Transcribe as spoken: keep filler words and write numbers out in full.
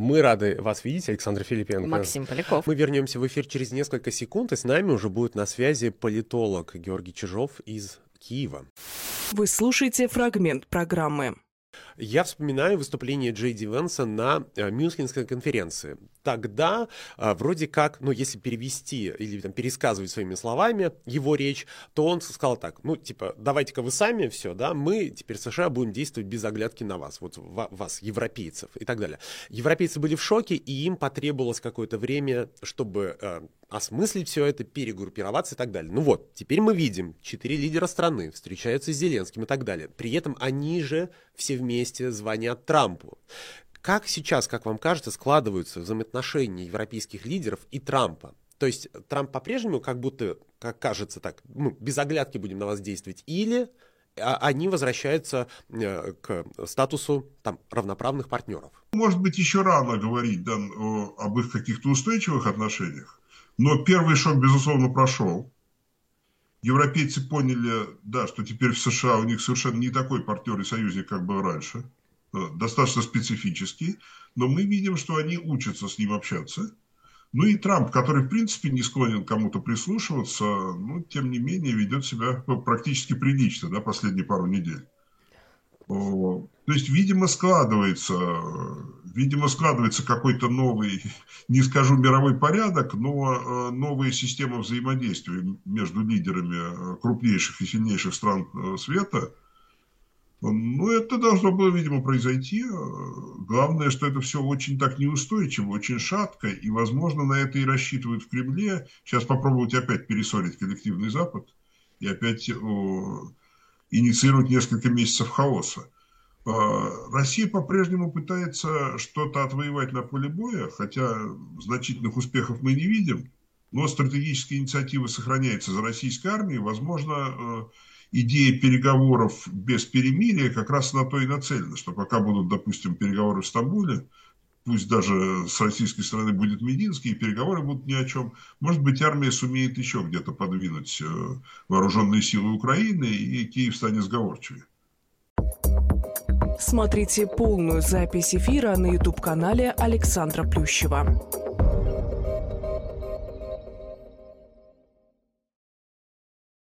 Мы рады вас видеть, Александр Филипенко. Максим Поляков. Мы вернемся в эфир через несколько секунд, и с нами уже будет на связи политолог Георгий Чижов из Киева. Вы слушаете фрагмент программы. Я вспоминаю выступление Джей Ди Венса на э, Мюнхенской конференции. Тогда э, вроде как, ну, если перевести или там, пересказывать своими словами его речь, то он сказал так, ну, типа, давайте-ка вы сами все, да, мы теперь США будем действовать без оглядки на вас, вот в, вас, европейцев и так далее. Европейцы были в шоке, и им потребовалось какое-то время, чтобы э, осмыслить все это, перегруппироваться и так далее. Ну вот, теперь мы видим, четыре лидера страны встречаются с Зеленским и так далее. При этом они же все вместе звонят Трампу. Как сейчас, как вам кажется, складываются взаимоотношения европейских лидеров и Трампа? То есть Трамп по-прежнему как будто, как кажется так, ну, без оглядки будем на вас действовать, или они возвращаются к статусу там, равноправных партнеров? Может быть, еще рано говорить, да, об их каких-то устойчивых отношениях, но первый шок, безусловно, прошел. Европейцы поняли, да, что теперь в США у них совершенно не такой партнер и союзник, как был раньше, достаточно специфический, но мы видим, что они учатся с ним общаться. Ну и Трамп, который в принципе не склонен к кому-то прислушиваться, ну, тем не менее ведет себя ну, практически прилично, да, последние пару недель. То есть, видимо, складывается, видимо, складывается какой-то новый, не скажу мировой порядок, но новая система взаимодействия между лидерами крупнейших и сильнейших стран света. Ну, это должно было, видимо, произойти. Главное, что это все очень так неустойчиво, очень шатко, и, возможно, на это и рассчитывают в Кремле. Сейчас попробовать опять перессорить коллективный Запад и опять о, инициировать несколько месяцев хаоса. Россия по-прежнему пытается что-то отвоевать на поле боя, хотя значительных успехов мы не видим, но стратегическая инициатива сохраняется за российской армией. Возможно, идея переговоров без перемирия как раз на то и нацелена, что пока будут, допустим, переговоры в Стамбуле, пусть даже с российской стороны будет Мединский, и переговоры будут ни о чем, может быть, армия сумеет еще где-то подвинуть вооруженные силы Украины, и Киев станет сговорчивее. Смотрите полную запись эфира на ютуб-канале Александра Плющева.